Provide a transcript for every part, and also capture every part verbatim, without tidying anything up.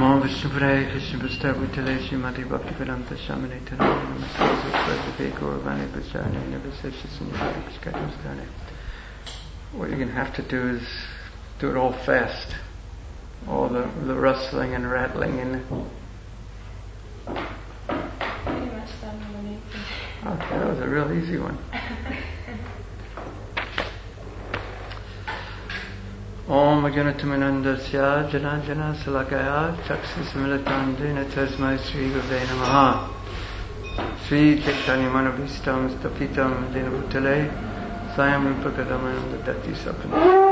Namo Vishnupadaya Krishna Prasthaya Bhutale Srimati Bhaktivedanta Swamine Tanaya Namaste Saraswati Gauravani Pracharine Nirvisesha Sunyavadi Prashkaram Sadhane. What you're going to have to do is do it all fast. All the, the rustling and rattling and... Okay, that was a real easy one. Om Ajanatamandasya Jana Jana Salakaya Chaksis Milatandina Tasmai Sri Gurve Namaha Sri Chaitanya Manabhistam Stapitam Dina Bhutale Sayam Rupakadamanam Dati Sapan.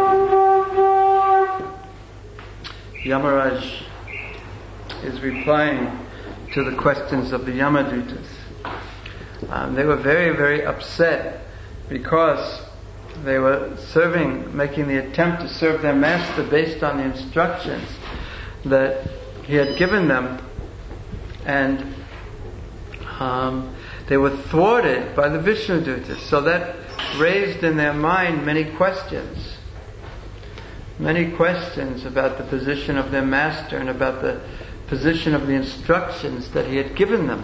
Yamaraj is replying to the questions of the Yamadutas. Um, they were very, very upset because they were serving, making the attempt to serve their master based on the instructions that he had given them, and um, they were thwarted by the Vishnudutas. So that raised in their mind many questions. Many questions about the position of their master and about the position of the instructions that he had given them.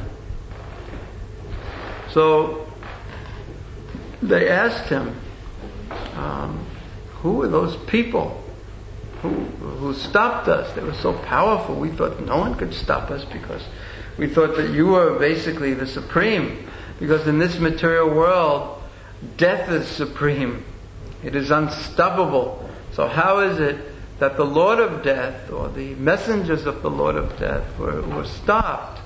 So they asked him, um, who were those people who, who stopped us? They were so powerful. We thought no one could stop us because we thought that you were basically the supreme. Because in this material world, death is supreme. It is unstoppable. So how is it that the Lord of Death, or the messengers of the Lord of Death, were, were stopped?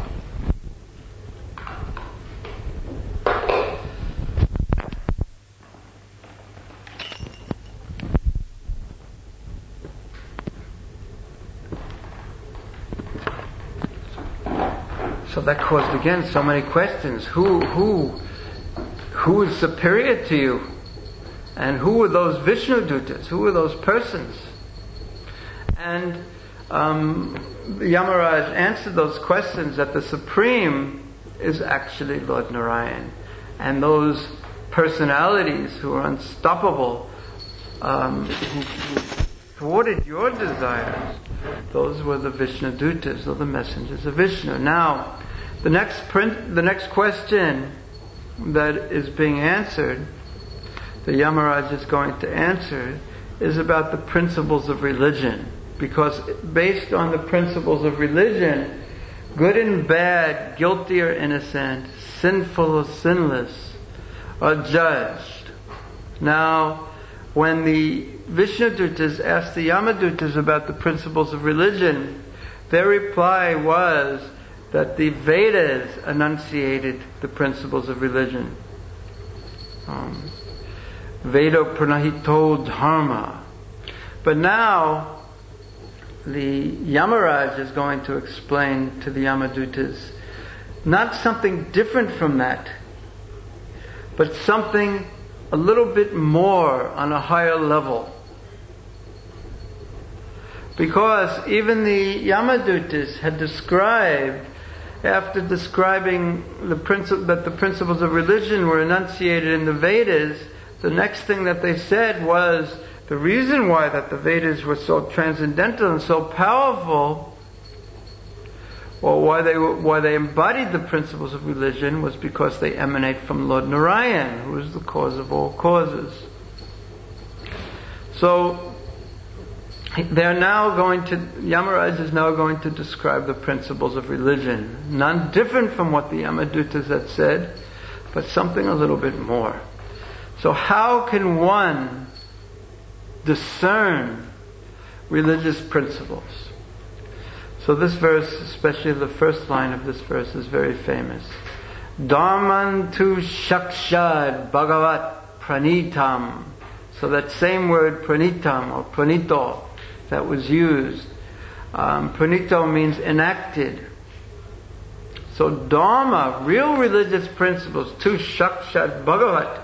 So that caused again so many questions. Who, who, who is superior to you? And who were those Vishnudutas? Who were those persons? And um, Yamaraj answered those questions that the Supreme is actually Lord Narayan. And those personalities who are unstoppable, um, who, who thwarted your desires, those were the Vishnudutas, or the messengers of Vishnu. Now, the next print, the next question that is being answered, the Yamaraj is going to answer, is about the principles of religion. Because based on the principles of religion, good and bad, guilty or innocent, sinful or sinless, are judged. Now, when the Vishnudutas asked the Yamadutas about the principles of religion, their reply was that the Vedas enunciated the principles of religion. Um, Veda pranahito dharma. But now, the Yamaraj is going to explain to the Yamadutas not something different from that, but something a little bit more on a higher level. Because even the Yamadutas had described, after describing the princip- that the principles of religion were enunciated in the Vedas, the next thing that they said was the reason why that the Vedas were so transcendental and so powerful, or why they were, why they embodied the principles of religion, was because they emanate from Lord Narayan, who is the cause of all causes. So they're now going to, Yamaraj is now going to describe the principles of religion. None different from what the Yamadutas had said, but something a little bit more. So how can one discern religious principles? So this verse, especially the first line of this verse, is very famous. Dharmantu shakshad bhagavat pranitam. So that same word pranitam, or pranito, that was used. Um, pranito means enacted. So dharma, real religious principles, tu shakshad bhagavat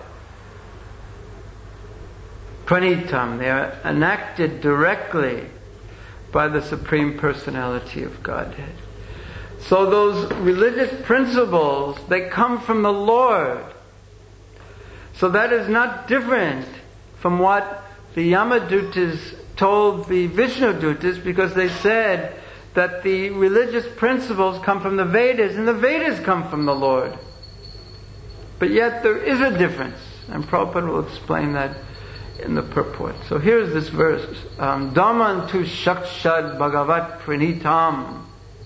pranitam, they are enacted directly by the Supreme Personality of Godhead. So those religious principles, they come from the Lord. So that is not different from what the Yamadutas told the Vishnudutas, because they said that the religious principles come from the Vedas and the Vedas come from the Lord. But yet there is a difference, and Prabhupada will explain that in the purport. So here's this verse. Um, Dhammantu shakshad bhagavat pranitam.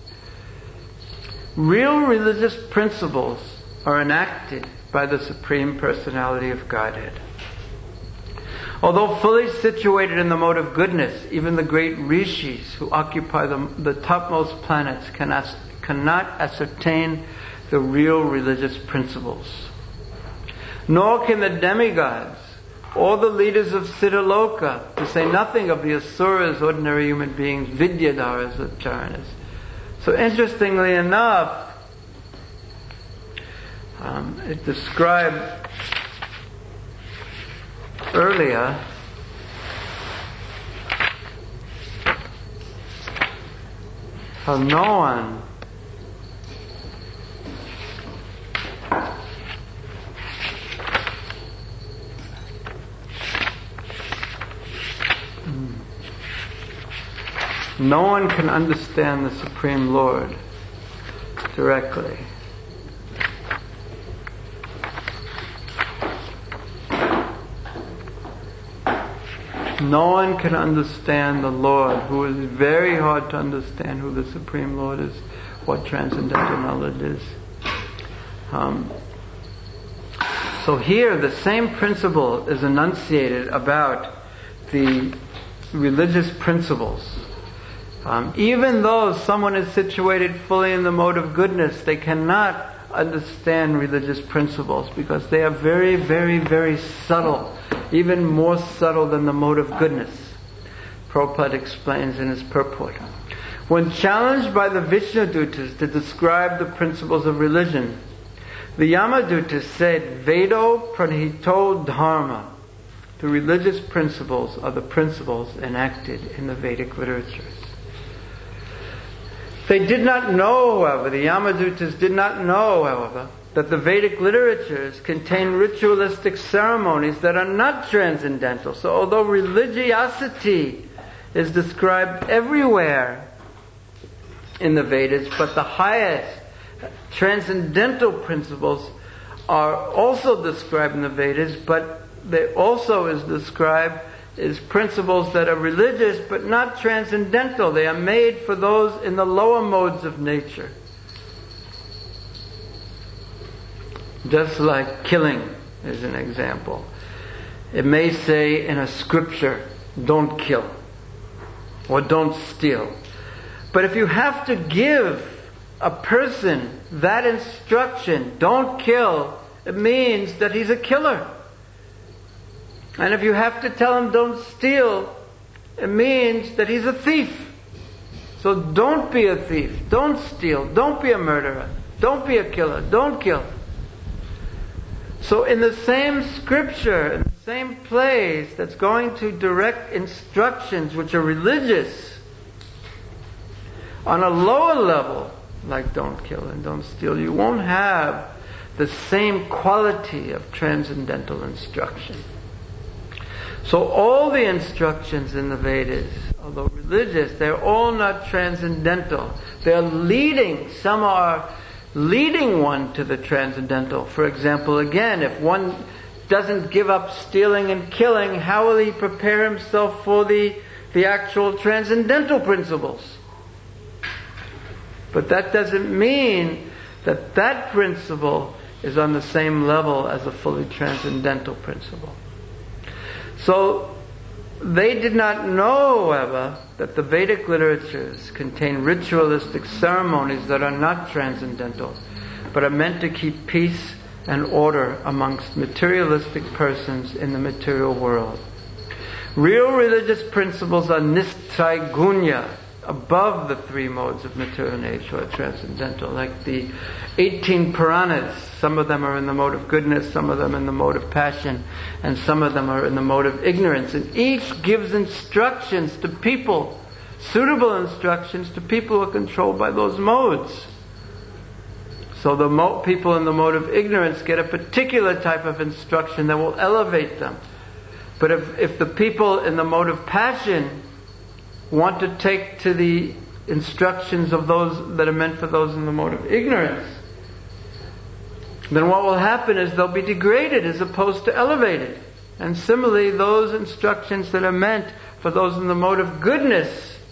Real religious principles are enacted by the Supreme Personality of Godhead. Although fully situated in the mode of goodness, even the great rishis who occupy the, the topmost planets cannot, cannot ascertain the real religious principles. Nor can the demigods, or the leaders of Siddhaloka, to say nothing of the asuras, ordinary human beings, vidyadharas, or charanas. So interestingly enough, um, it described earlier how no one no one can understand the Supreme Lord directly. No one can understand the Lord, who is very hard to understand who the Supreme Lord is, what transcendental knowledge is. Um, so here the same principle is enunciated about the religious principles. Um, even though someone is situated fully in the mode of goodness, they cannot understand religious principles because they are very, very, very subtle, even more subtle than the mode of goodness. Prabhupada explains in his purport. When challenged by the Vishnudutas to describe the principles of religion, the Yamadutas said, Vedo pranihito dharma. The religious principles are the principles enacted in the Vedic literatures. They did not know, however, the Yamadutas did not know, however, that the Vedic literatures contain ritualistic ceremonies that are not transcendental. So although religiosity is described everywhere in the Vedas, but the highest transcendental principles are also described in the Vedas, but they also is described as principles that are religious but not transcendental. They are made for those in the lower modes of nature. Just like killing is an example. It may say in a scripture, don't kill, or don't steal. But if you have to give a person that instruction, don't kill, it means that he's a killer. And if you have to tell him don't steal, it means that he's a thief. So don't be a thief, don't steal, don't be a murderer, don't be a killer, don't kill. So in the same scripture, in the same place that's going to direct instructions which are religious, on a lower level, like don't kill and don't steal, you won't have the same quality of transcendental instruction. So all the instructions in the Vedas, although religious, they're all not transcendental. They're leading, some are leading one to the transcendental. For example, again, if one doesn't give up stealing and killing, how will he prepare himself for the, the actual transcendental principles? But that doesn't mean that that principle is on the same level as a fully transcendental principle. So, they did not know, however, that the Vedic literatures contain ritualistic ceremonies that are not transcendental, but are meant to keep peace and order amongst materialistic persons in the material world. Real religious principles are nisthai gunya, above the three modes of material nature or transcendental, like the eighteen Puranas. Some of them are in the mode of goodness, some of them in the mode of passion, and some of them are in the mode of ignorance. And each gives instructions to people, suitable instructions to people who are controlled by those modes. So the mo- people in the mode of ignorance get a particular type of instruction that will elevate them. But if, if the people in the mode of passion want to take to the instructions of those that are meant for those in the mode of ignorance, then what will happen is they'll be degraded as opposed to elevated. And similarly, those instructions that are meant for those in the mode of goodness,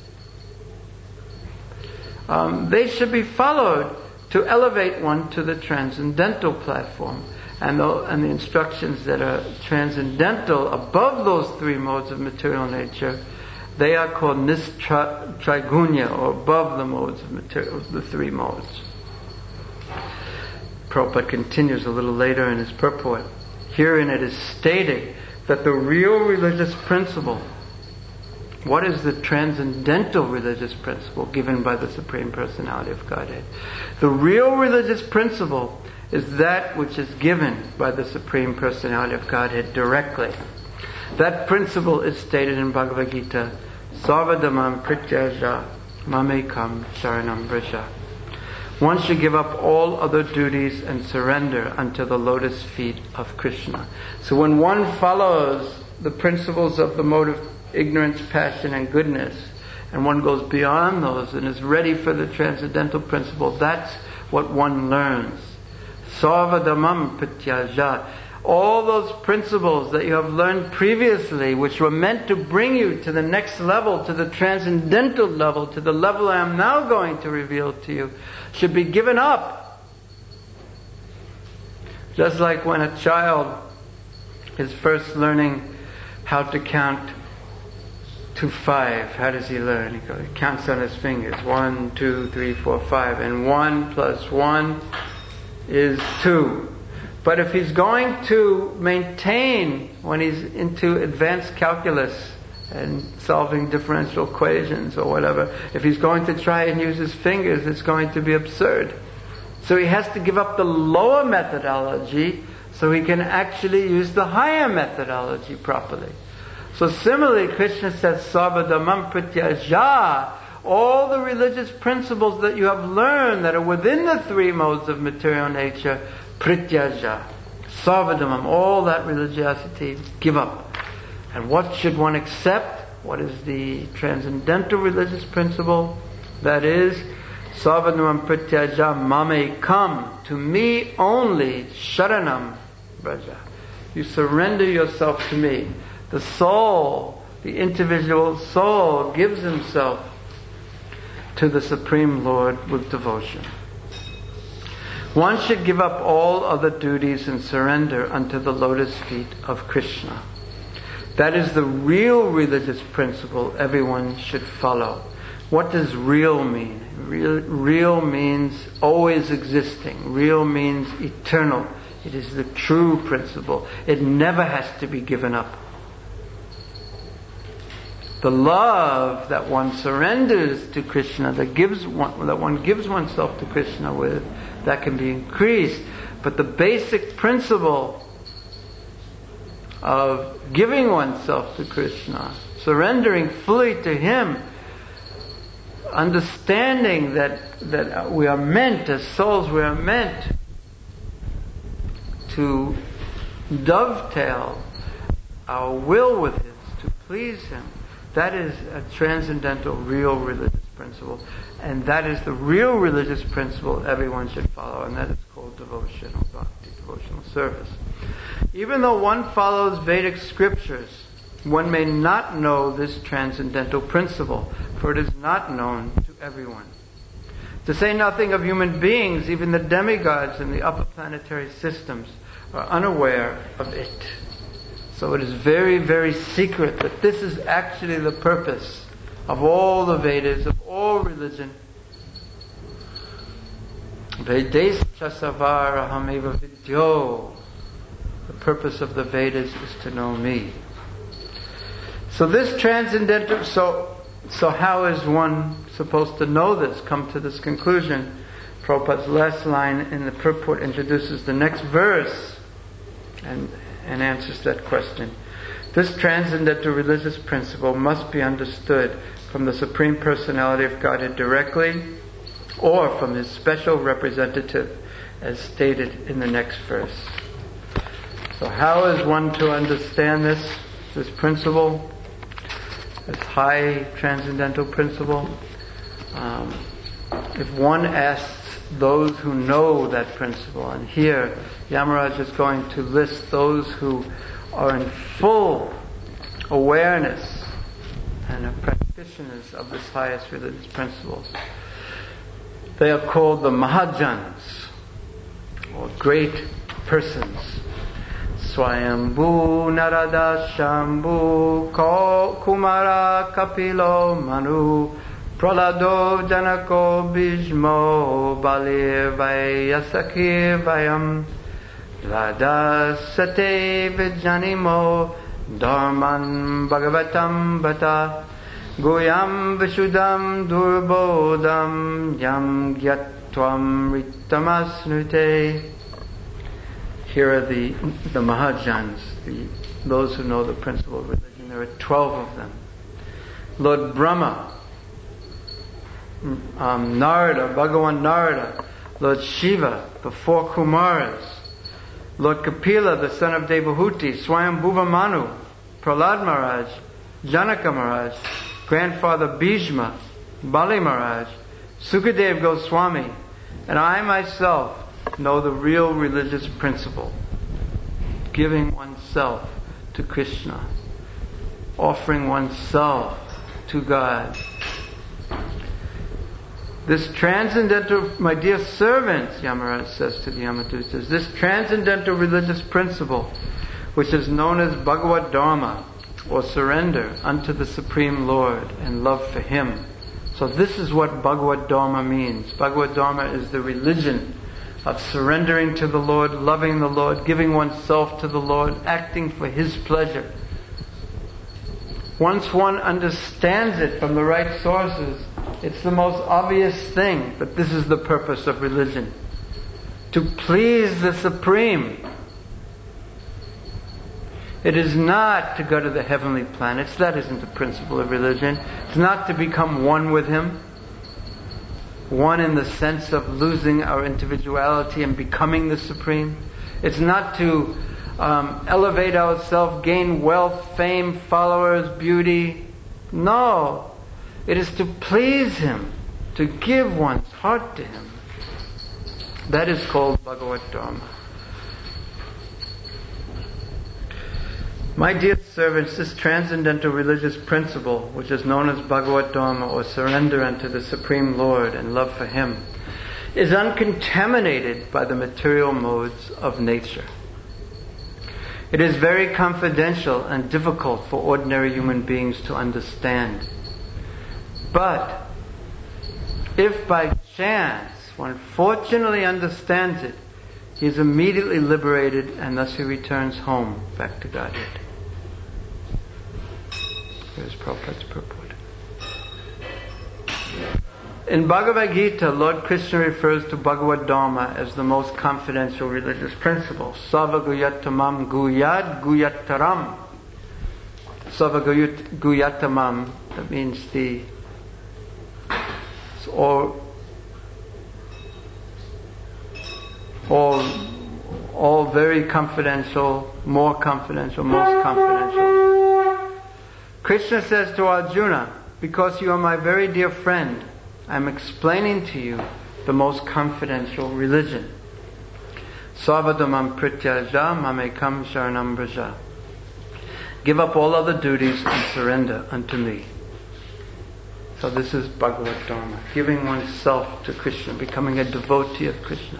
um, they should be followed to elevate one to the transcendental platform. And the, and the instructions that are transcendental above those three modes of material nature, they are called nistrigunya, or above the modes of material, the three modes. Prabhupada continues a little later in his purport. Herein it is stated that the real religious principle, what is the transcendental religious principle given by the Supreme Personality of Godhead? The real religious principle is that which is given by the Supreme Personality of Godhead directly. That principle is stated in Bhagavad Gita, Sarvadhamam Prityaja Mamekam Sharanam Vraja. One should give up all other duties and surrender unto the lotus feet of Krishna. So when one follows the principles of the mode of ignorance, passion, and goodness, and one goes beyond those and is ready for the transcendental principle, that's what one learns. Sarvadhamam Prityaja. All those principles that you have learned previously, which were meant to bring you to the next level, to the transcendental level, to the level I am now going to reveal to you, should be given up. Just like when a child is first learning how to count to five. How does he learn? He goes, he counts on his fingers. One, two, three, four, five. And one plus one is two. But if he's going to maintain, when he's into advanced calculus and solving differential equations or whatever, if he's going to try and use his fingers, it's going to be absurd. So he has to give up the lower methodology so he can actually use the higher methodology properly. So similarly, Krishna says, Sarvadhamam Prityaja. All the religious principles that you have learned that are within the three modes of material nature, Prityaja, Sarvadhamam, all that religiosity, give up. And what should one accept? What is the transcendental religious principle? That is, Sarvadhamam Prityaja Mame, come to me only, Sharanam Vraja. You surrender yourself to me. The soul, the individual soul, gives himself to the Supreme Lord with devotion. One should give up all other duties and surrender unto the lotus feet of Krishna. That is the real religious principle everyone should follow. What does real mean? Real, real means always existing. Real means eternal. It is the true principle. It never has to be given up. The love that one surrenders to Krishna, that gives one, that one gives oneself to Krishna with, that can be increased. But the basic principle of giving oneself to Krishna, surrendering fully to Him, understanding that that we are meant, as souls, we are meant to dovetail our will with His, to please Him. That is a transcendental, real religious principle. And that is the real religious principle everyone should follow. And that is called devotional bhakti, devotional service. Even though one follows Vedic scriptures, one may not know this transcendental principle, for it is not known to everyone. To say nothing of human beings, even the demigods in the upper planetary systems are unaware of it. So it is very, very secret that this is actually the purpose of all the Vedas, of all religion. Vedescha savara hameva vidyo. The purpose of the Vedas is to know me. So this transcendental, so so how is one supposed to know this, come to this conclusion? Prabhupada's last line in the purport introduces the next verse and and answers that question. This transcendental religious principle must be understood from the Supreme Personality of Godhead directly or from His special representative, as stated in the next verse. So how is one to understand this, this principle, this high transcendental principle? Um, if one asks those who know that principle, and here Yamaraj is going to list those who are in full awareness and are practitioners of this highest religious principles. They are called the Mahajans, or great persons. Swayambhu Narada Shambhu Kumara Kapilo Manu Pralado Janako Bhishmo Balir Vayasakir Vayam Dvada Sate Vijanimo Dharman Bhagavatam Bata Goyam Vishudam Durbodam Yam Gyatvam Ritamasnute. Here are the the Mahajans, the, those who know the principle of religion. There are twelve of them. Lord Brahma, um, Narada, Bhagavan Narada, Lord Shiva, the four Kumaras, Lord Kapila, the son of Devahuti, Swayambhuva Manu, Prahlad Maharaj, Janaka Maharaj, Grandfather Bhishma, Bali Maharaj, Sukadev Goswami, and I myself know the real religious principle. Giving oneself to Krishna. Offering oneself to God. This transcendental, my dear servants, Yamaraj says to the Yamadutas, this transcendental religious principle, which is known as Bhagavad Dharma, or surrender unto the Supreme Lord and love for Him. So this is what Bhagavad Dharma means. Bhagavad Dharma is the religion of surrendering to the Lord, loving the Lord, giving oneself to the Lord, acting for His pleasure. Once one understands it from the right sources, it's the most obvious thing that this is the purpose of religion. To please the Supreme. It is not to go to the heavenly planets. That isn't the principle of religion. It's not to become one with Him. One in the sense of losing our individuality and becoming the Supreme. It's not to um, elevate ourselves, gain wealth, fame, followers, beauty. No. It is to please Him, to give one's heart to Him. That is called Bhagavad Dharma. My dear servants, this transcendental religious principle, which is known as Bhagavad Dharma, or surrender unto the Supreme Lord and love for Him, is uncontaminated by the material modes of nature. It is very confidential and difficult for ordinary human beings to understand. But if by chance one fortunately understands it, he is immediately liberated, and thus he returns home, back to Godhead. Here's Prabhupada's purport. In Bhagavad Gita, Lord Krishna refers to Bhagavad Dharma as the most confidential religious principle. Sava guyatamam guyad guyattaram. Sava guyatamam, that means the or all all very confidential, more confidential, most confidential. Krishna says to Arjuna, because you are my very dear friend, I am explaining to you the most confidential religion. Savadamam prityaja mamekam sharanam braja. Give up all other duties and surrender unto me. So this is Bhagavad Dharma, giving oneself to Krishna, becoming a devotee of Krishna.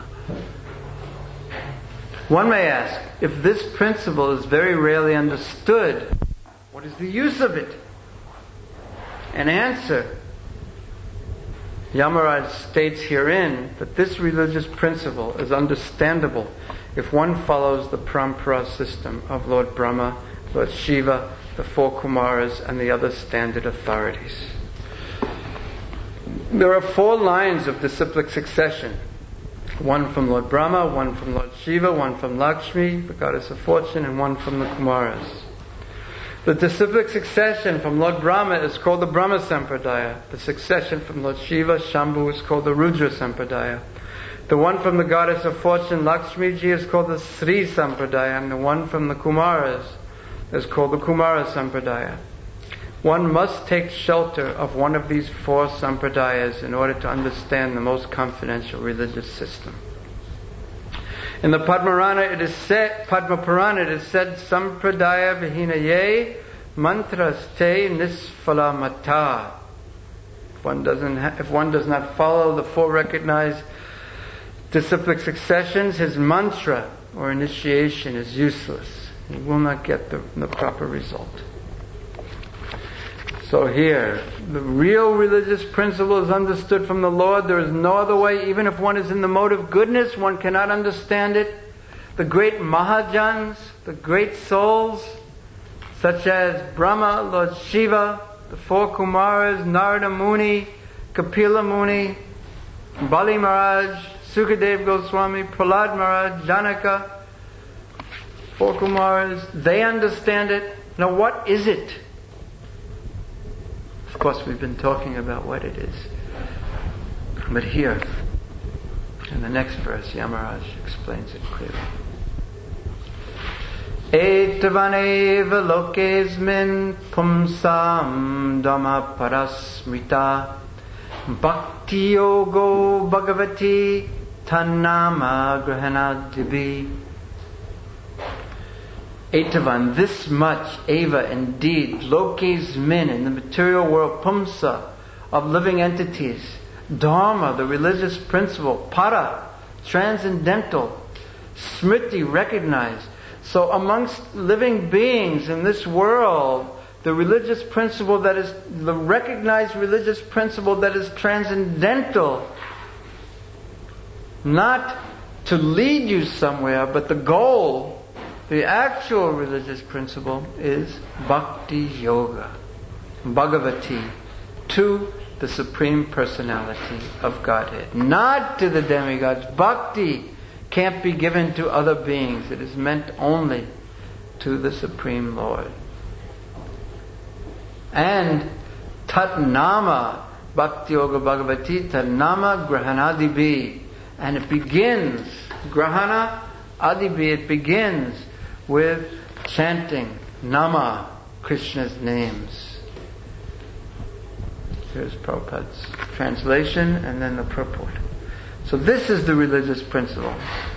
One may ask, if this principle is very rarely understood, what is the use of it? An answer. Yamaraj states herein that this religious principle is understandable if one follows the parampara system of Lord Brahma, Lord Shiva, the four Kumaras, and the other standard authorities. There are four lines of disciplic succession. One from Lord Brahma, one from Lord Shiva, one from Lakshmi, the goddess of fortune, and one from the Kumaras. The disciplic succession from Lord Brahma is called the Brahma Sampradaya. The succession from Lord Shiva, Shambhu, is called the Rudra Sampradaya. The one from the goddess of fortune, Lakshmi ji, is called the Sri Sampradaya, and the one from the Kumaras is called the Kumara Sampradaya. One must take shelter of one of these four sampradayas in order to understand the most confidential religious system. In the Padmarana it is said, Padma Purana it is said, Sampradaya Vihinaye Mantraste Nisfalamata. If one doesn't, ha- if one does not follow the four recognized disciplic successions, his mantra or initiation is useless. He will not get the, the proper result. So here, the real religious principle is understood from the Lord. There is no other way. Even if one is in the mode of goodness, one cannot understand it. The great Mahajans, the great souls, such as Brahma, Lord Shiva, the four Kumaras, Narada Muni, Kapila Muni, Bali Maharaj, Sukadev Goswami, Prahlad Maharaj, Janaka, four Kumaras, they understand it. Now what is it? Of course, we've been talking about what it is. But here, in the next verse, Yamaraj explains it clearly. Etavaneva lokesmin pumsam dhamma parasmrita bhakti yogo bhagavati tannama grahanadibi. Etavan, this much, eva, indeed, lokes min, in the material world, pumsa, of living entities, dharma, the religious principle, para, transcendental, smriti, recognized. So amongst living beings in this world, the religious principle that is, the recognized religious principle that is transcendental, not to lead you somewhere, but the goal, the actual religious principle is Bhakti Yoga, Bhagavati, to the Supreme Personality of Godhead. Not to the demigods. Bhakti can't be given to other beings. It is meant only to the Supreme Lord. And Tat Nama, Bhakti Yoga Bhagavati, Tat Nama Grahanadibi. And it begins, Grahana Adibi, it begins with chanting Nama, Krishna's names. Here's Prabhupada's translation and then the purport. So this is the religious principle.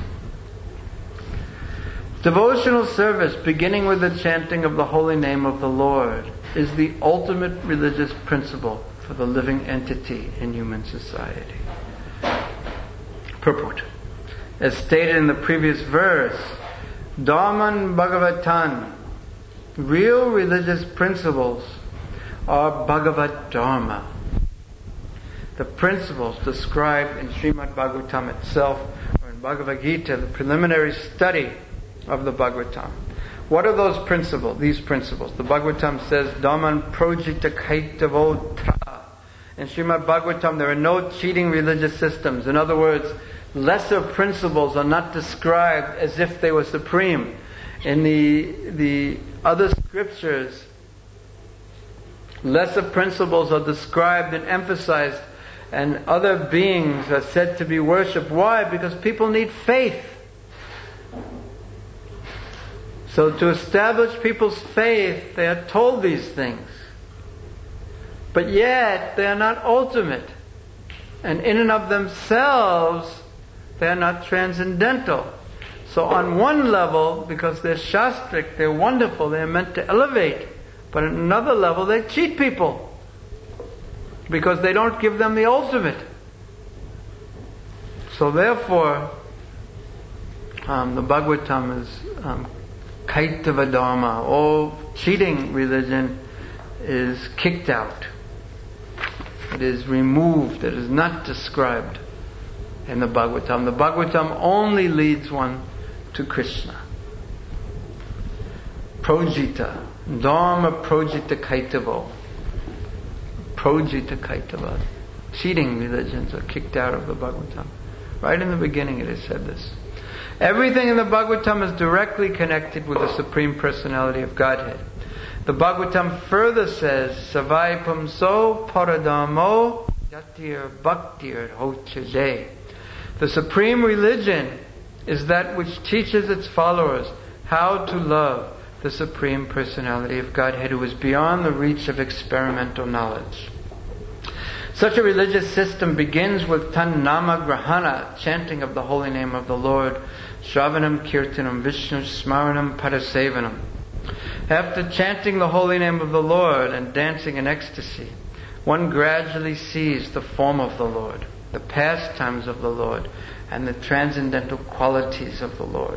Devotional service, beginning with the chanting of the holy name of the Lord, is the ultimate religious principle for the living entity in human society. Purport. As stated in the previous verse, Dharman Bhagavatan, real religious principles are Bhagavad Dharma. The principles described in Srimad Bhagavatam itself, or in Bhagavad Gita, the preliminary study of the Bhagavatam. What are those principles, these principles? The Bhagavatam says, Dhamman projita kaitavotra. In Srimad Bhagavatam there are no cheating religious systems. In other words, lesser principles are not described as if they were supreme. In the the other scriptures, lesser principles are described and emphasized, and other beings are said to be worshipped. Why? Because people need faith. So to establish people's faith, they are told these things. But yet, they are not ultimate. And in and of themselves, they are not transcendental. So on one level, because they're shastric, they're wonderful, they're meant to elevate. But on another level, they cheat people. Because they don't give them the ultimate. So therefore, um, the Bhagavatam is um, Kaitava Dharma. All cheating religion is kicked out. It is removed. It is not described in the Bhagavatam. The Bhagavatam only leads one to Krishna. Projita. Dharma Projita Kaitavo. Projita Kaitava. Cheating religions are kicked out of the Bhagavatam. Right in the beginning it is said this. Everything in the Bhagavatam is directly connected with the Supreme Personality of Godhead. The Bhagavatam further says, Savai Pumso Paradamo Yatir Bhaktir Hochaje. The supreme religion is that which teaches its followers how to love the Supreme Personality of Godhead, who is beyond the reach of experimental knowledge. Such a religious system begins with Tannama Grahana, chanting of the holy name of the Lord, Shravanam Kirtanam Vishnu Smaranam Parasevanam. After chanting the holy name of the Lord and dancing in ecstasy, one gradually sees the form of the Lord, the pastimes of the Lord, and the transcendental qualities of the Lord.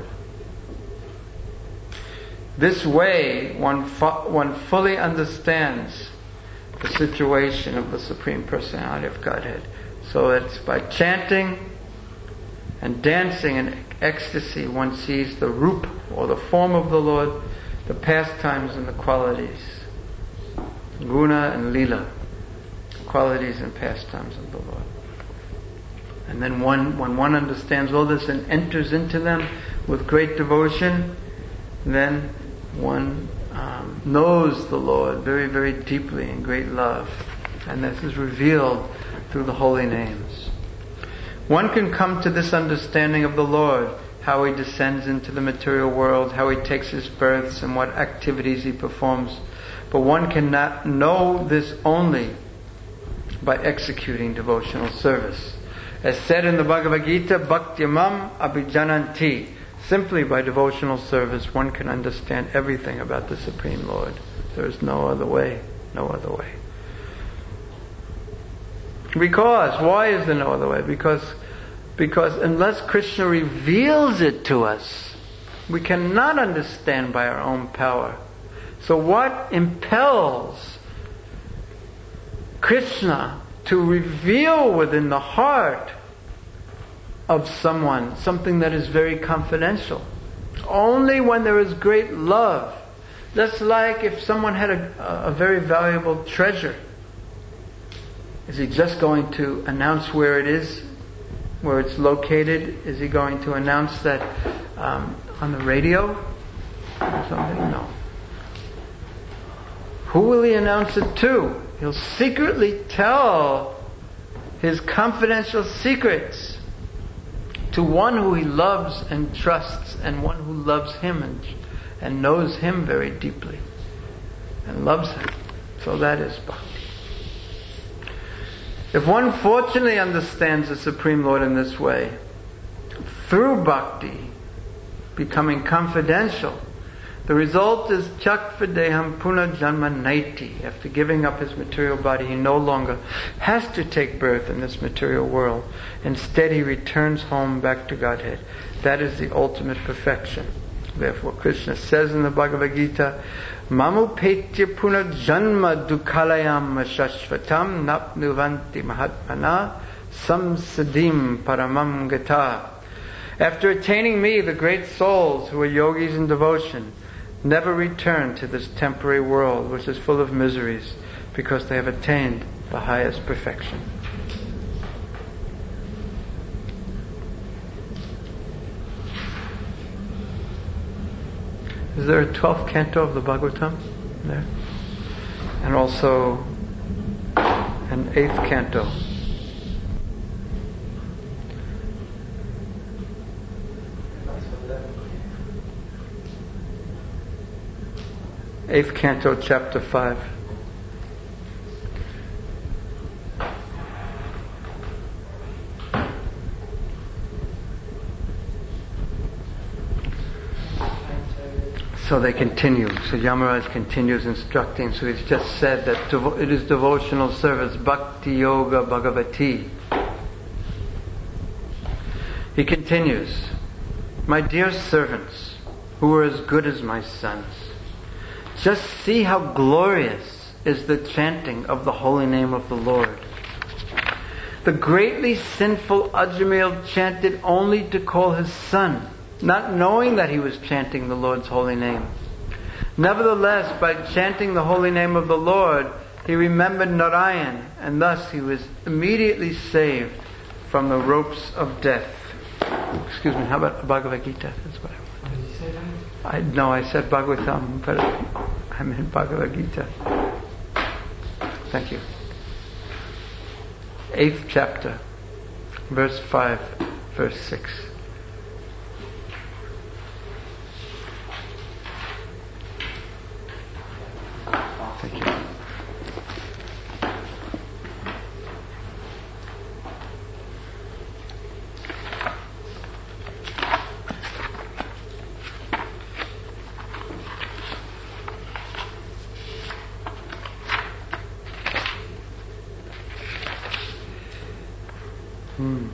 This way, one, fu- one fully understands the situation of the Supreme Personality of Godhead. So it's by chanting and dancing in ecstasy, one sees the roop, or the form of the Lord, the pastimes and the qualities, guna and lila, qualities and pastimes of the Lord. And then one, when one understands all this and enters into them with great devotion, then one um, knows the Lord very, very deeply in great love. And this is revealed through the holy names. One can come to this understanding of the Lord, how He descends into the material world, how He takes His births and what activities He performs. But one cannot know this only by executing devotional service. As said in the Bhagavad Gita, Bhaktyamam Abhijananti. Simply by devotional service one can understand everything about the Supreme Lord. There is no other way, no other way. Because, why is there no other way? Because, because unless Krishna reveals it to us, we cannot understand by our own power. So what impels Krishna to reveal within the heart of someone something that is very confidential? Only when there is great love. Just like if someone had a, a very valuable treasure, is he just going to announce where it is, where it's located? Is he going to announce that um, on the radio or something? No. Who will he announce it to? He'll secretly tell his confidential secrets to one who he loves and trusts, and one who loves him and, and knows him very deeply and loves him. So that is bhakti. If one fortunately understands the Supreme Lord in this way, through bhakti, becoming confidential, the result is chakvadeham puna janma naiti. After giving up his material body, he no longer has to take birth in this material world. Instead, he returns home back to Godhead. That is the ultimate perfection. Therefore, Krishna says in the Bhagavad Gita, Mamupetya puna janma dukhalayam shashvatam napnuvanti mahatmana samsadim paramam gata. After attaining me, the great souls who are yogis in devotion never return to this temporary world which is full of miseries, because they have attained the highest perfection. Is there a twelfth canto of the Bhagavatam there? And also an eighth canto. Eighth canto, chapter five. So they continue. So Yamaraj continues instructing. So he's just said that devo- it is devotional service, Bhakti Yoga Bhagavati. He continues, my dear servants, who are as good as my sons, just see how glorious is the chanting of the holy name of the Lord. The greatly sinful Ajamil chanted only to call his son, not knowing that he was chanting the Lord's holy name. Nevertheless, by chanting the holy name of the Lord, he remembered Narayan, and thus he was immediately saved from the ropes of death. Excuse me, how about Bhagavad Gita? That's what I wanted. Did you say that? I, no, I said Bhagavatam, but I meant Bhagavad Gita. Thank you. Eighth chapter, verse five, verse six. Hmm.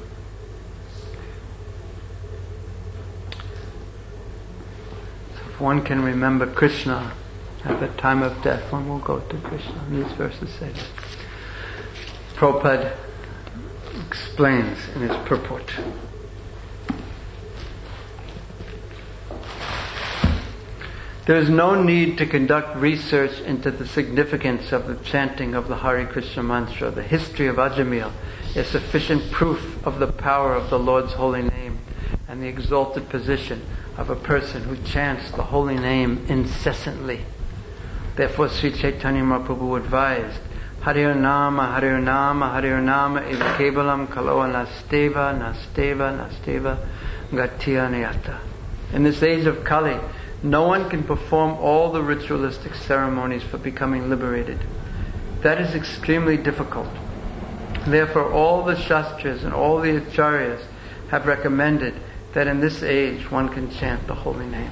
So if one can remember Krishna at the time of death, one will go to Krishna. And these verses say that. Prabhupada explains in his purport. There is no need to conduct research into the significance of the chanting of the Hare Krishna mantra. The history of Ajamil is sufficient proof of the power of the Lord's holy name and the exalted position of a person who chants the holy name incessantly. Therefore Sri Chaitanya Mahaprabhu advised, Hare Nama, Hare Nama, Hare Nama is kevalam kaloa nasteva, nasteva, nasteva, gatiya niyata. In this age of Kali, no one can perform all the ritualistic ceremonies for becoming liberated. That is extremely difficult. Therefore, all the Shastras and all the Acharyas have recommended that in this age one can chant the holy name.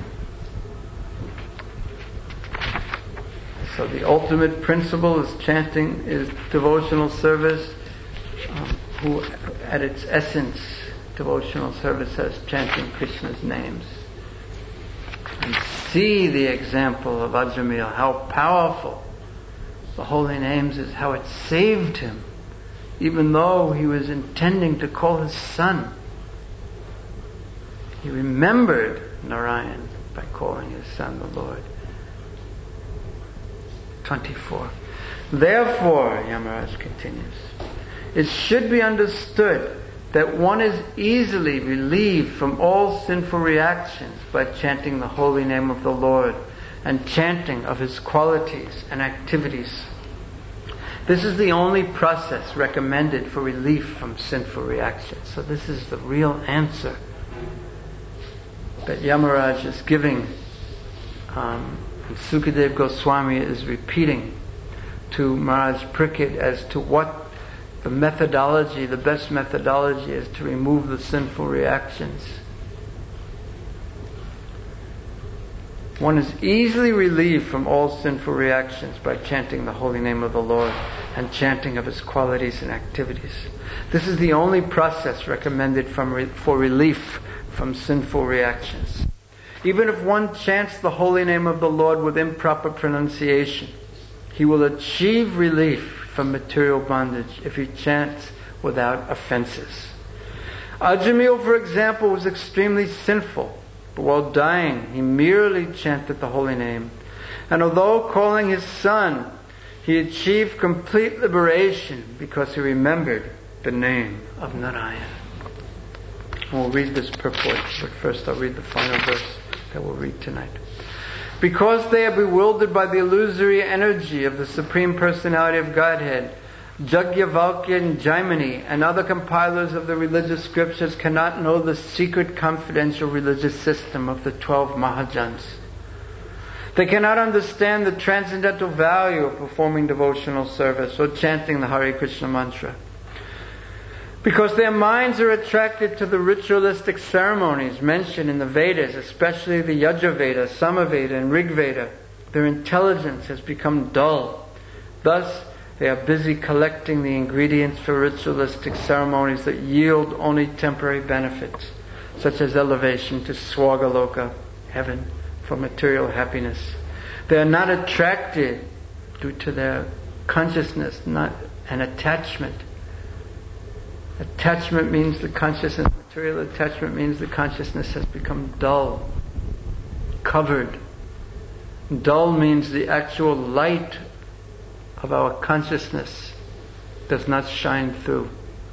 So the ultimate principle is chanting, is devotional service, um, who at its essence, devotional service says chanting Krishna's names. And see the example of Ajamil, how powerful the holy names is, how it saved him, even though he was intending to call his son. He remembered Narayan by calling his son the Lord. twenty-four. Therefore, Yamaraj continues, it should be understood that one is easily relieved from all sinful reactions by chanting the holy name of the Lord and chanting of His qualities and activities. This is the only process recommended for relief from sinful reactions. So this is the real answer that Yamaraj is giving. Um, and Sukadev Goswami is repeating to Maharaj Parikshit as to what the methodology, the best methodology is to remove the sinful reactions. One is easily relieved from all sinful reactions by chanting the holy name of the Lord and chanting of His qualities and activities. This is the only process recommended from re- for relief from sinful reactions. Even if one chants the holy name of the Lord with improper pronunciation, he will achieve relief from material bondage if he chants without offenses. Ajamil, for example, was extremely sinful, but while dying, he merely chanted the holy name. And although calling his son, he achieved complete liberation because he remembered the name of Narayan. We'll read this purport, but first I'll read the final verse that we'll read tonight. Because they are bewildered by the illusory energy of the Supreme Personality of Godhead, Yajnavalkya and Jaimini and other compilers of the religious scriptures cannot know the secret confidential religious system of the twelve Mahajans. They cannot understand the transcendental value of performing devotional service or chanting the Hare Krishna mantra. Because their minds are attracted to the ritualistic ceremonies mentioned in the Vedas, especially the Yajurveda, Samaveda, and Rigveda, their intelligence has become dull. Thus, they are busy collecting the ingredients for ritualistic ceremonies that yield only temporary benefits, such as elevation to Swargaloka, heaven, for material happiness. They are not attracted due to their consciousness, not an attachment. Attachment means the consciousness, material attachment means the consciousness has become dull, covered. Dull means the actual light of our consciousness does not shine through.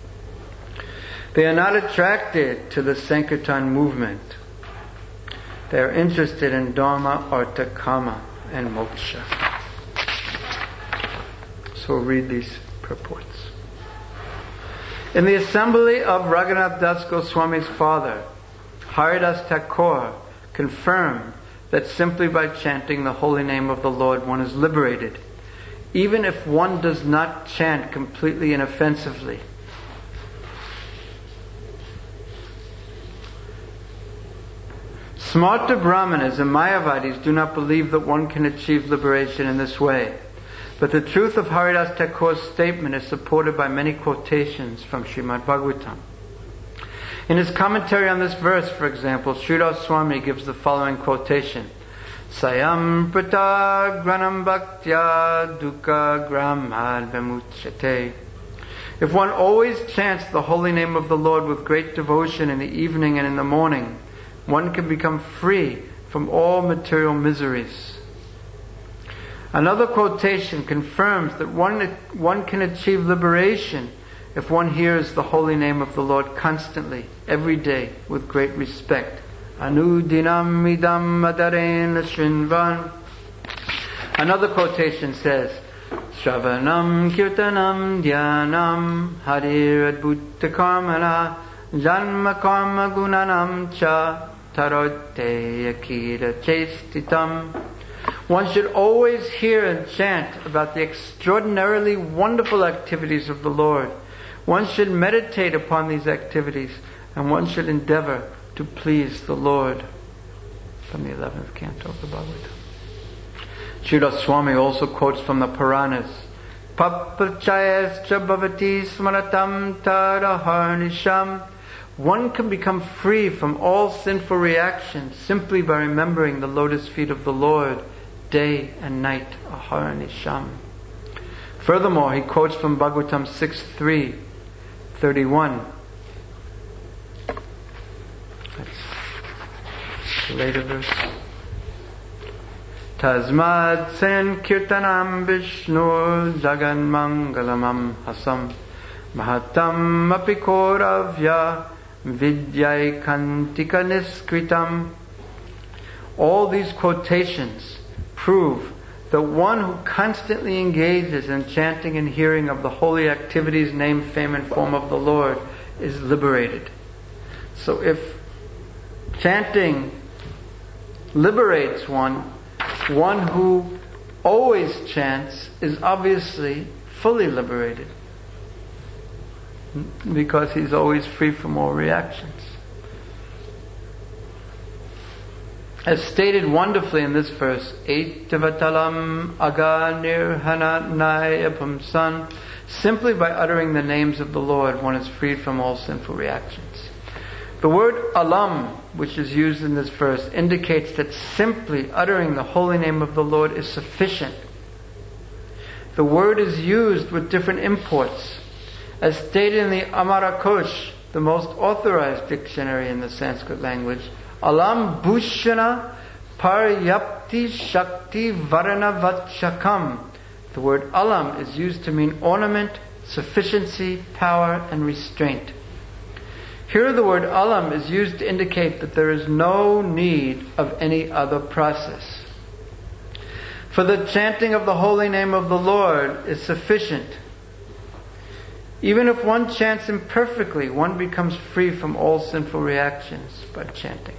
They are not attracted to the Sankirtan movement. They are interested in Dharma, Artha, Kama, and Moksha. So we'll read these purports. In the assembly of Raghunath Das Goswami's father, Haridas Thakur confirmed that simply by chanting the holy name of the Lord one is liberated, even if one does not chant completely inoffensively. Smarta Brahmanas and Mayavadis do not believe that one can achieve liberation in this way. But the truth of Haridas Thakur's statement is supported by many quotations from Srimad Bhagavatam. In his commentary on this verse, for example, Sridhar Swami gives the following quotation: Sayam prata granam bhaktya dukkha gramad vimuchyate. If one always chants the holy name of the Lord with great devotion in the evening and in the morning, one can become free from all material miseries. Another quotation confirms that one, one can achieve liberation if one hears the holy name of the Lord constantly, every day, with great respect. Anudinam idam adaren shrinvan. Another quotation says, Shravanam kirtanam dhyanam harir adbhuta karmana janma karma gunanam cha tarote akira chestitam. One should always hear and chant about the extraordinarily wonderful activities of the Lord. One should meditate upon these activities, and one should endeavor to please the Lord. From the eleventh canto of the Bhagavatam. Sridhar Swami also quotes from the Puranas, Papachayascha bhavati smaratam taraharnisham. One can become free from all sinful reactions simply by remembering the lotus feet of the Lord day and night, aharanisham. Furthermore, he quotes from Bhagavatam six three thirty-one. That's the later verse. Tasmad sankirtanam Vishnu jagan mangalamam hasam mahatam apikoravya vidyai kantika niskritam. All these quotations prove that one who constantly engages in chanting and hearing of the holy activities, name, fame, and form of the Lord is liberated. So if chanting liberates one, one who always chants is obviously fully liberated, because he's always free from all reactions. As stated wonderfully in this verse, Etavatalam aganirhananaya pumsan. Simply by uttering the names of the Lord, one is freed from all sinful reactions. The word alam, which is used in this verse, indicates that simply uttering the holy name of the Lord is sufficient. The word is used with different imports. As stated in the Amarakosh, the most authorized dictionary in the Sanskrit language, Alam bhushana paryapti shakti varana vachakam. The word alam is used to mean ornament, sufficiency, power, and restraint. Here the word alam is used to indicate that there is no need of any other process. For the chanting of the holy name of the Lord is sufficient. Even if one chants imperfectly, one becomes free from all sinful reactions by chanting.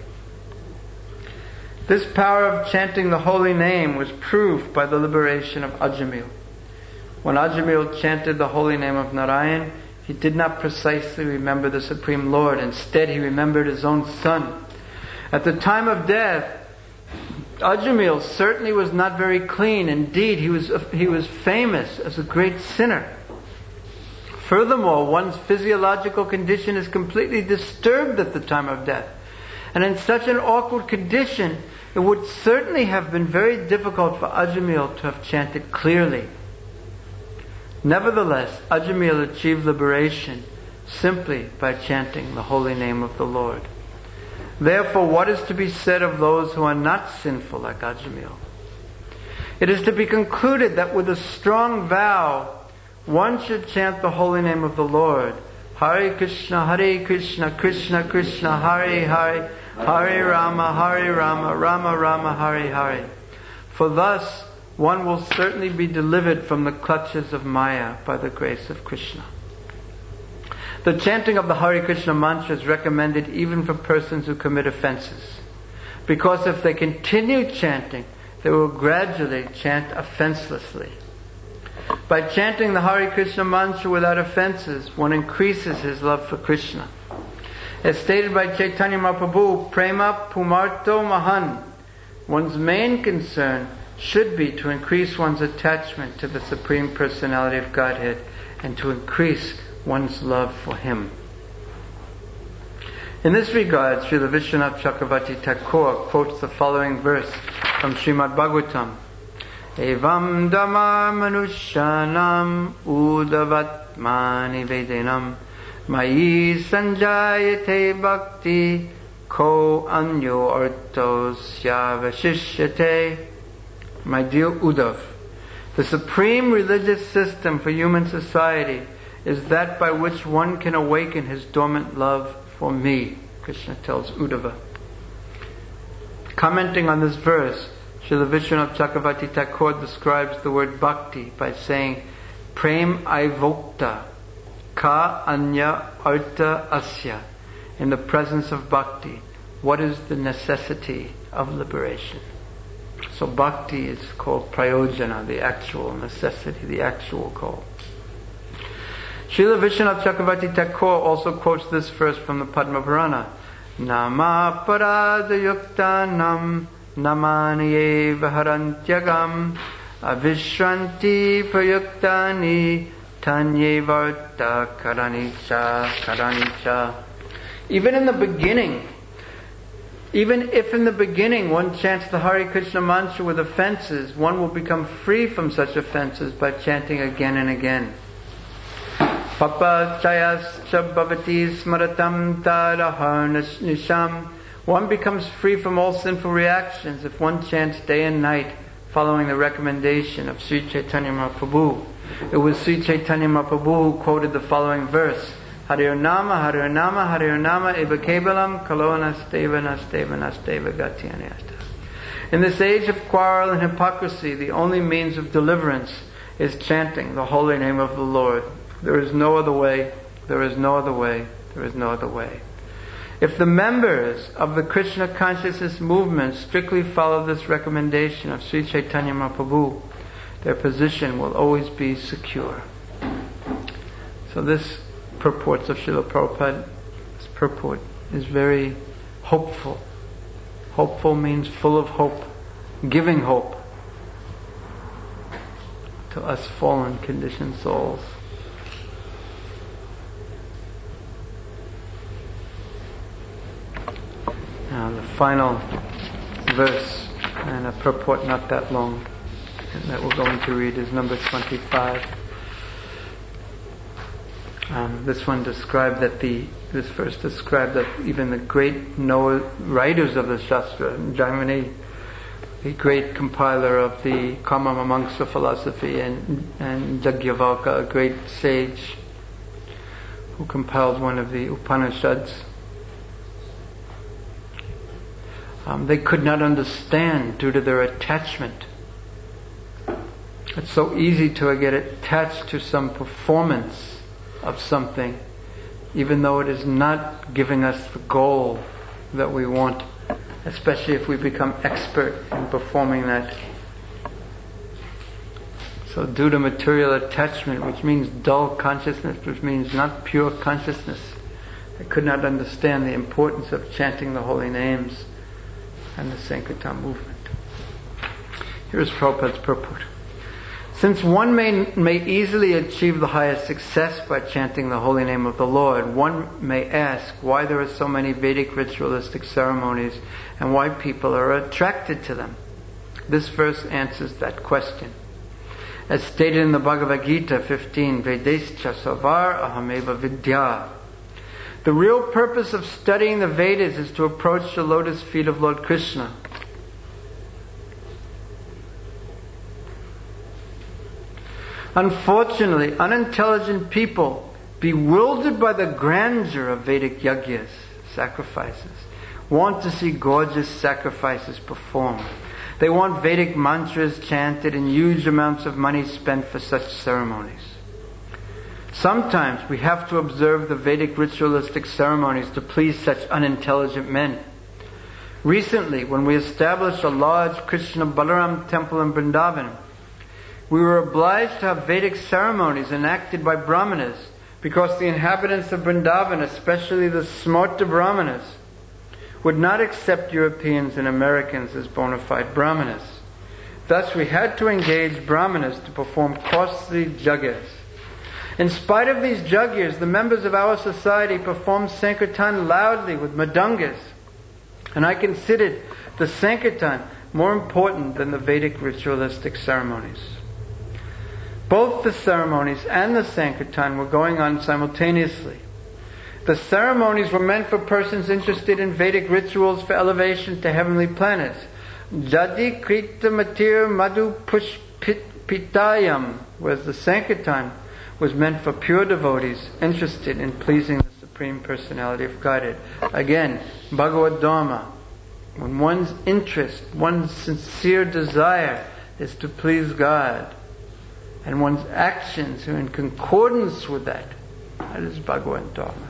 This power of chanting the holy name was proved by the liberation of Ajamil. When Ajamil chanted the holy name of Narayan, he did not precisely remember the Supreme Lord. Instead, he remembered his own son. At the time of death, Ajamil certainly was not very clean. Indeed, he was, he was famous as a great sinner. Furthermore, one's physiological condition is completely disturbed at the time of death. And in such an awkward condition, it would certainly have been very difficult for Ajamil to have chanted clearly. Nevertheless, Ajamil achieved liberation simply by chanting the holy name of the Lord. Therefore, what is to be said of those who are not sinful like Ajamil? It is to be concluded that with a strong vow, one should chant the holy name of the Lord. Hare Krishna, Hare Krishna, Krishna Krishna, Hare Hare, Hare Rama, Hare Rama, Rama Rama, Hare Hare. For thus, one will certainly be delivered from the clutches of Maya by the grace of Krishna. The chanting of the Hare Krishna mantra is recommended even for persons who commit offenses, because if they continue chanting, they will gradually chant offenselessly. By chanting the Hare Krishna mantra without offenses, one increases his love for Krishna. As stated by Chaitanya Mahaprabhu, Prema Pumarto Mahan. One's main concern should be to increase one's attachment to the Supreme Personality of Godhead and to increase one's love for Him. In this regard, Srila Vishwanath Chakravarti Thakur quotes the following verse from Srimad Bhagavatam. Evam dhamma manushyanam udavatmani vedenam mayi sanjayate bhakti ko anyo artosya vashishyate. My dear Uddhav, the supreme religious system for human society is that by which one can awaken his dormant love for me, Krishna tells Uddhava. Commenting on this verse, Srila Vishwanath Chakravarti Thakur describes the word bhakti by saying, Prem aivokta, ka anya artha asya. In the presence of bhakti, what is the necessity of liberation? So bhakti is called prayojana, the actual necessity, the actual goal. Srila Vishwanath Chakravarti Thakur also quotes this verse from the Padma Purana. Nama paradayuktanam namani eva harantyagam avishranti prayuktani tanye varta karanicha karanicha. Even in the beginning, even if in the beginning one chants the Hare Krishna mantra with offenses, one will become free from such offenses by chanting again and again. Papa chayascha bhavati smaratam tadaharnisham. One becomes free from all sinful reactions if one chants day and night following the recommendation of Sri Chaitanya Mahaprabhu. It was Sri Chaitanya Mahaprabhu who quoted the following verse. Hare Nama, Hare Nama, Hare Nama, Eva Kevalam, Kalona Steva Nasteva Nasteva Gatyanyasta. In this age of quarrel and hypocrisy, the only means of deliverance is chanting the holy name of the Lord. There is no other way, there is no other way, there is no other way. If the members of the Krishna consciousness movement strictly follow this recommendation of Sri Chaitanya Mahaprabhu, their position will always be secure. So this purports of Srila Prabhupada, this purport is very hopeful. Hopeful means full of hope, giving hope to us fallen, conditioned souls. Now the final verse, and a purport not that long, and that we're going to read, is number twenty-five. Um, this one described that the, this verse described that even the great know, writers of the Shastra, Jaimini, the great compiler of the Karma Mimamsa philosophy, and, and Yajnavalkya, a great sage who compiled one of the Upanishads, um, they could not understand due to their attachment. It's so easy to get attached to some performance of something, even though it is not giving us the goal that we want, especially if we become expert in performing that. So due to material attachment, which means dull consciousness, which means not pure consciousness, I could not understand the importance of chanting the holy names and the Sankirtan movement. Here is Prabhupada's purport. Since one may, may easily achieve the highest success by chanting the holy name of the Lord, one may ask why there are so many Vedic ritualistic ceremonies and why people are attracted to them. This verse answers that question. As stated in the Bhagavad Gita fifteen, Vedescha Savar Ahameva Vidya. The real purpose of studying the Vedas is to approach the lotus feet of Lord Krishna. Unfortunately, unintelligent people, bewildered by the grandeur of Vedic yajnas, sacrifices, want to see gorgeous sacrifices performed. They want Vedic mantras chanted and huge amounts of money spent for such ceremonies. Sometimes we have to observe the Vedic ritualistic ceremonies to please such unintelligent men. Recently, when we established a large Krishna Balaram temple in Vrindavan, we were obliged to have Vedic ceremonies enacted by Brahmanas because the inhabitants of Vrindavan, especially the Smarta Brahmanas, would not accept Europeans and Americans as bona fide Brahmanas. Thus we had to engage Brahmanas to perform costly jagas. In spite of these jagyas, the members of our society performed Sankirtan loudly with mridangas, and I considered the Sankirtan more important than the Vedic ritualistic ceremonies. Both the ceremonies and the Sankirtan were going on simultaneously. The ceremonies were meant for persons interested in Vedic rituals for elevation to heavenly planets. Jadi krita matir madhu pushpitayam, whereas the Sankirtan was meant for pure devotees interested in pleasing the Supreme Personality of Godhead. Again, Bhagavad Dharma, when one's interest, one's sincere desire is to please God, and one's actions are in concordance with that, that is Bhagavad Dharma.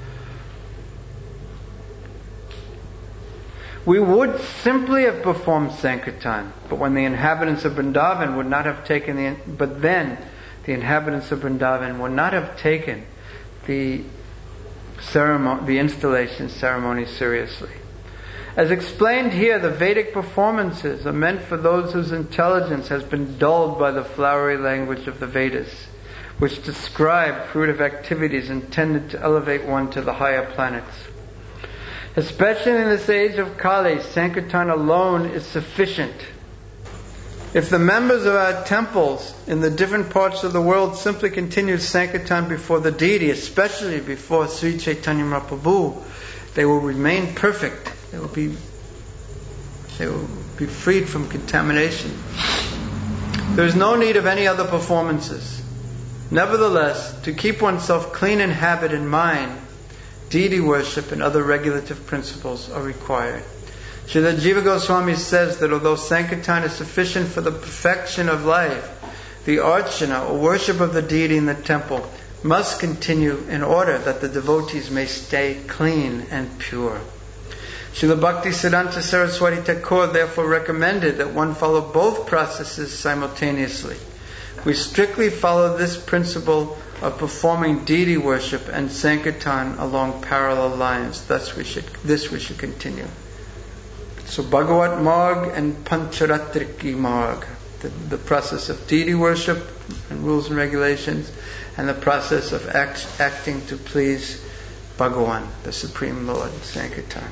We would simply have performed Sankirtan, but when the inhabitants of Vrindavan would not have taken the, but then the inhabitants of Vrindavan would not have taken the ceremony, the installation ceremony seriously. As explained here, the Vedic performances are meant for those whose intelligence has been dulled by the flowery language of the Vedas, which describe fruitive activities intended to elevate one to the higher planets. Especially in this age of Kali, Sankirtan alone is sufficient. If the members of our temples in the different parts of the world simply continued Sankirtan before the deity, especially before Sri Chaitanya Mahaprabhu, they will remain perfect. They will be, they will be freed from contamination. There is no need of any other performances. Nevertheless, to keep oneself clean in habit and mind, deity worship and other regulative principles are required. Srila Jiva Goswami says that although Sankirtan is sufficient for the perfection of life, the archana or worship of the deity in the temple must continue in order that the devotees may stay clean and pure. Srila Bhaktisiddhanta Saraswati Thakur therefore recommended that one follow both processes simultaneously. We strictly follow this principle of performing deity worship and Sankirtan along parallel lines. Thus we should, this we should continue. So Bhagavat Marg and Pancharatriki Marg, the, the process of deity worship and rules and regulations, and the process of act, acting to please Bhagavan, the Supreme Lord, Sankirtan.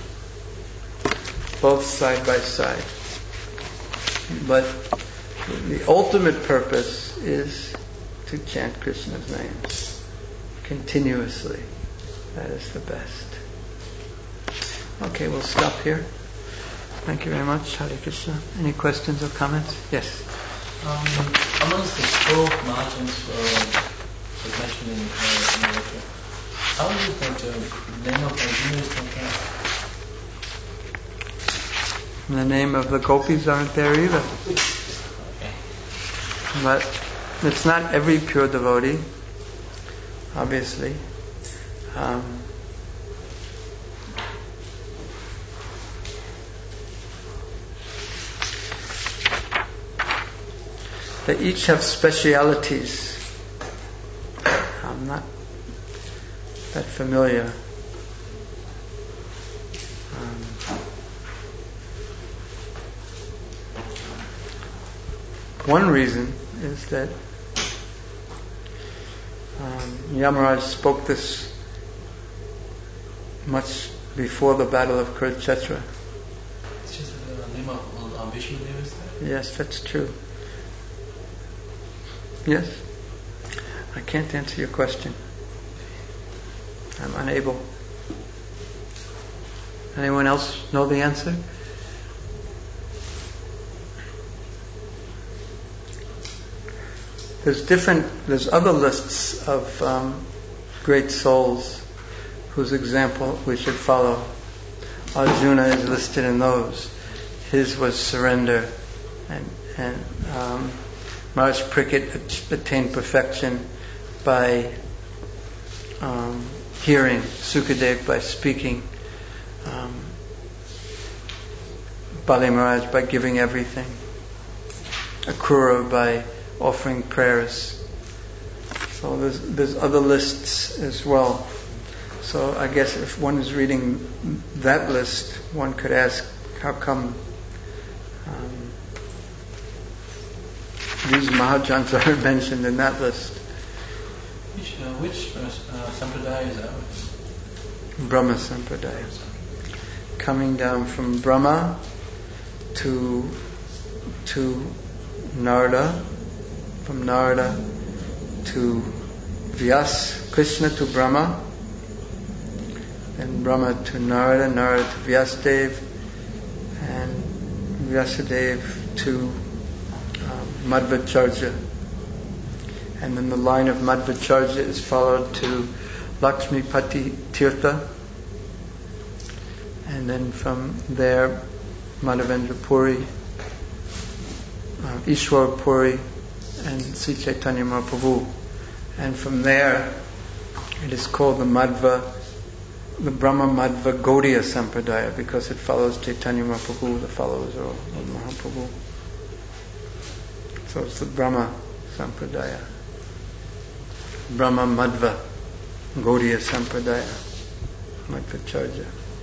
Both side by side. But the ultimate purpose is to chant Krishna's names continuously. That is the best. Okay, we'll stop here. Thank you very much. Hare Krishna. Any questions or comments? Yes. Um, amongst the twelve margins uh, mentioned in uh, in the how is it that the name of Arjuna is taken out? The name of the gopis aren't there either. Okay. But it's not every pure devotee, obviously. Um, they each have specialities. I'm not that familiar. Um, one reason is that um, Yamaraj spoke this much before the battle of Kurukshetra. It's just the name of uh, Vishnu Dev is there? Yes, that's true. Yes? I can't answer your question. I'm unable. Anyone else know the answer? There's different, there's other lists of um, great souls whose example we should follow. Arjuna is listed in those. His was surrender, and, and um, Maharaj Parikshit attained perfection by um, hearing, Sukadev by speaking, um, Bali Maharaj by giving everything, Akrura by offering prayers. So there's, there's other lists as well. So I guess if one is reading that list, one could ask, how come um, these Mahajans are mentioned in that list? Which, uh, which uh, uh, sampradaya is that? Brahma Sampradaya. Coming down from Brahma to to Narada, from Narada to Vyas, Krishna to Brahma, then Brahma to Narada, Narada to Vyasadeva, and Vyasadeva to um, Madhvacharya. And then the line of Madhvacharya is followed to Lakshmi Pati Tirtha, and then from there Madhavendra Puri, uh, Ishwar Puri, and Sri Chaitanya Mahaprabhu. And from there it is called the Madhva, the Brahma Madhva Gaudiya Sampradaya, because it follows Chaitanya Mahaprabhu, the followers of Mahaprabhu. So it's the Brahma Sampradaya. Brahma Madhva Gaudiya Sampradaya, Madhvacharya.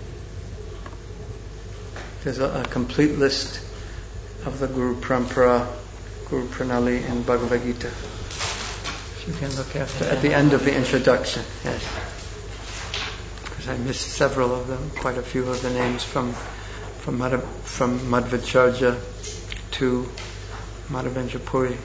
There's a, a complete list of the Guru Parampara, Guru Pranali in Bhagavad Gita. You can look after at the end of the introduction. Yes, because I missed several of them, quite a few of the names from from Madhav, from Madhvacharya to Madhavendra Puri.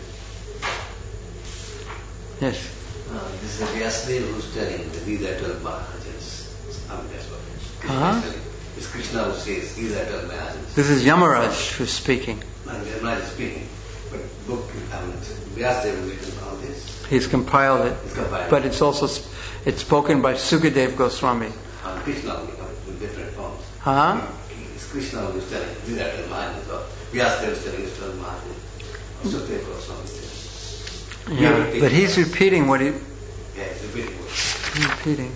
Yes. Uh, this is Vyasadeva who's telling that these are twelve Maharajas. Um, that's what Uh-huh. it's Krishna who says these are twelve Maharajas. This is Yamaraj who's speaking. No, Yamaraj is speaking. But book, um, Vyasadeva has written all this. He's compiled it, It's compiled. but it's also sp- it's spoken by Sukadeva Goswami. Um, Krishna will become in different forms. Huh? It's Krishna who is telling these are twelve Maharajas. Or Vyasadeva is telling it's twelve Maharajas. Sukadeva Goswami says. Yeah, but he's repeating what he. Yeah, it's repeating what He's repeating.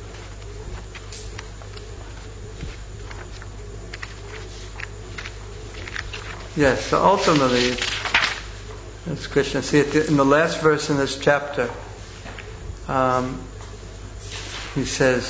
Yes, so ultimately, it's, it's Krishna. See, at the, in the last verse in this chapter, um, he says,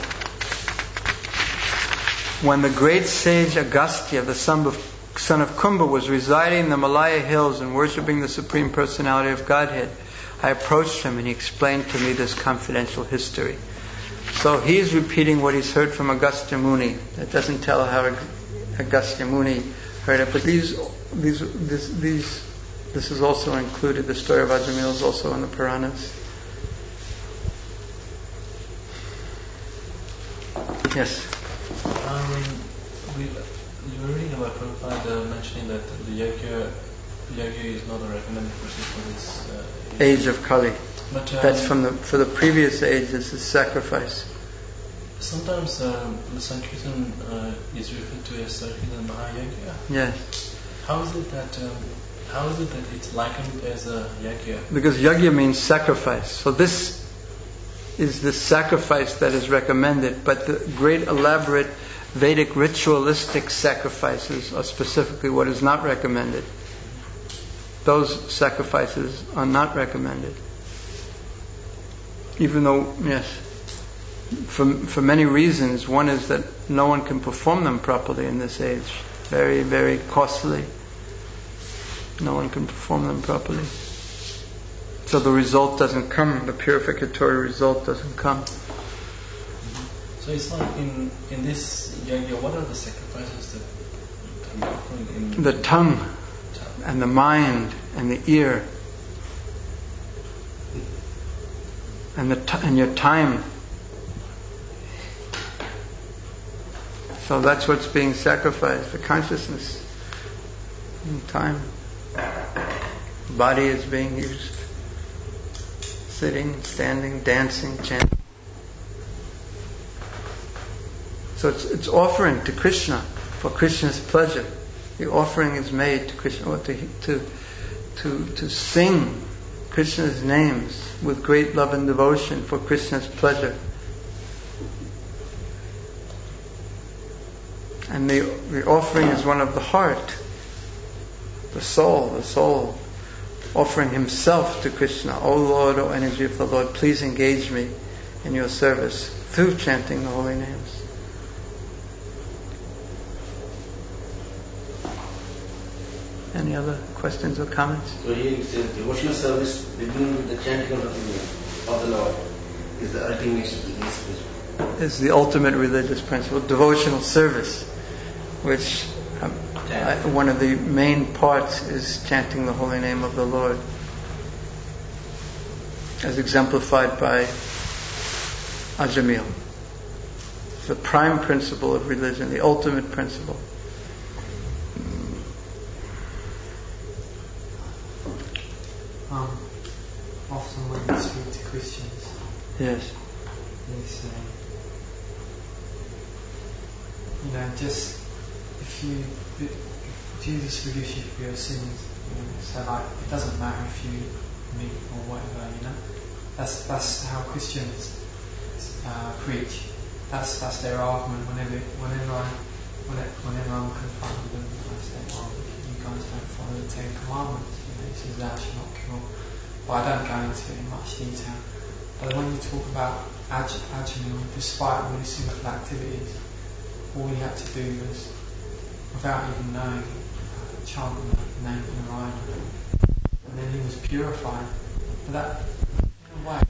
when the great sage Agastya, the son of, son of Kumbha, was residing in the Malaya hills and worshipping the Supreme Personality of Godhead, I approached him and he explained to me this confidential history. So he's repeating what he's heard from Agastya Muni. That doesn't tell how Agastya Muni heard it, but these, these, this, these, this is also included. The story of Ajamil is also in the Puranas. Yes. Um, we, you were reading about Prabhupada uh, mentioning that the Yagya, Yagya is not a recommended person for this uh, Age of Kali. But, um, That's from the for the previous age. This is sacrifice. Sometimes um, the Sankirtan uh, is referred to as Sankirtan Mahayagya. Yes. How is it that um, how is it that it's likened as a yagya? Because yagya means sacrifice. So this is the sacrifice that is recommended, but the great elaborate Vedic ritualistic sacrifices are specifically what is not recommended. Those sacrifices are not recommended. Even though, yes, for, for many reasons. One is that no one can perform them properly in this age. Very, very costly. No one can perform them properly. So the result doesn't come, the purificatory result doesn't come. So it's like in, in this yagya, what are the sacrifices that that are offering in The tongue and the mind and the ear and the t- and your time. So that's what's being sacrificed, the consciousness and time. Body is being used. Sitting, standing, dancing, chanting. So it's it's offering to Krishna for Krishna's pleasure. The offering is made to Krishna, or to to to to sing Krishna's names with great love and devotion for Krishna's pleasure. And the the offering is one of the heart, the soul, the soul offering himself to Krishna. O Lord, O energy of the Lord, please engage me in your service through chanting the holy names. Any other questions or comments? So here it says devotional service begins with the chanting of the name. of the Lord is the ultimate religious principle. Is the ultimate religious principle, devotional service, which um, I, one of the main parts is chanting the holy name of the Lord, as exemplified by Ajamil. The prime principle of religion, the ultimate principle. Um, often when we speak to Christians, yes, they say, you know, just if you if Jesus forgives you for your sins, you know, so like it doesn't matter if you meet or whatever, you know. That's that's how Christians uh, preach. That's that's their argument. Whenever whenever I whenever, whenever I'm confronted with them, I say, "Oh, you guys don't follow the Ten Commandments. You know, this is thou shalt not kill." But I don't go into it in much detail. But when you talk about Aj- Ajamil, despite all his sinful activities, all he had to do was, without even knowing, uh, chant the name of Narayana, and then he was purified. But that, in a way,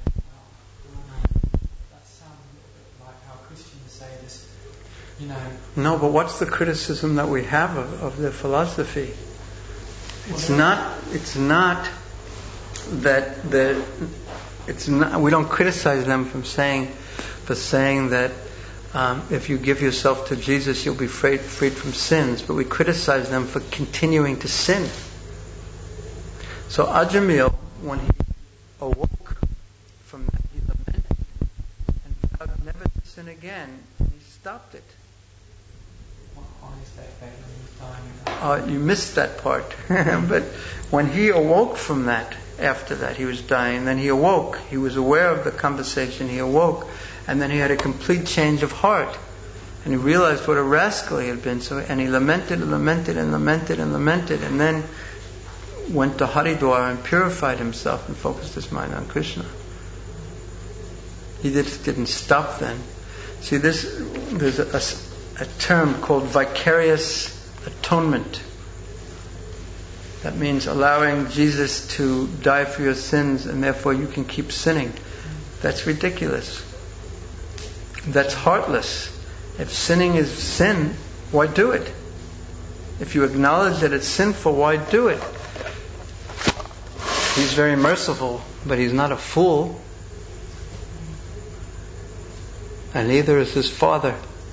that sounds a little bit like how Christians say this, you know. No, but what's the criticism that we have of, of their philosophy? It's well, not. It's not that the. It's not. We don't criticize them from saying, for saying that um, if you give yourself to Jesus, you'll be freed, freed from sins. But we criticize them for continuing to sin. So Ajamil, when he awoke from that, he lamented and vowed never to sin again. And he stopped it. Uh, you missed that part. But when he awoke from that, after that he was dying, then he awoke. He was aware of the conversation, he awoke, and then he had a complete change of heart. And he realized what a rascal he had been. So, and he lamented and lamented and lamented and lamented, and then went to Haridwar and purified himself and focused his mind on Krishna. He just didn't stop then. See, this there's a, a, a term called vicarious atonement. That means allowing Jesus to die for your sins and therefore you can keep sinning. That's ridiculous. That's heartless. If sinning is sin, why do it? If you acknowledge that it's sinful, why do it? He's very merciful, but he's not a fool. And neither is his Father,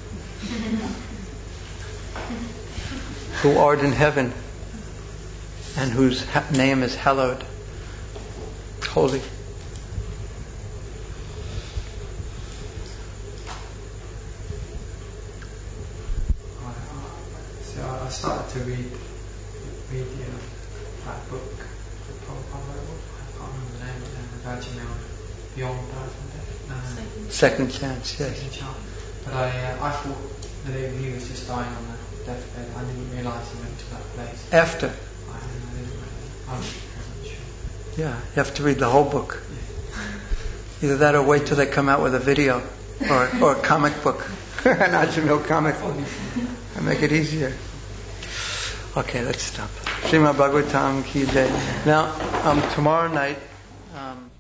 who art in heaven, and whose ha- name is hallowed, holy. So I started to read read the, uh, that book, the Prabhupada wrote. I can't remember the name of it now, Vajimel, Beyond Birth and Death. No, Second chance, yes. Second chance. But I, uh, I thought that he was just dying on the deathbed. I didn't realise he went to that place. After. I, I didn't really, I wasn't sure. Yeah, you have to read the whole book. Either that or wait till they come out with a video or, or a comic book, an Ajamil comic book, and make it easier. Okay, let's stop. Srimad Bhagavatam ki jai. Now, um, tomorrow night. Um,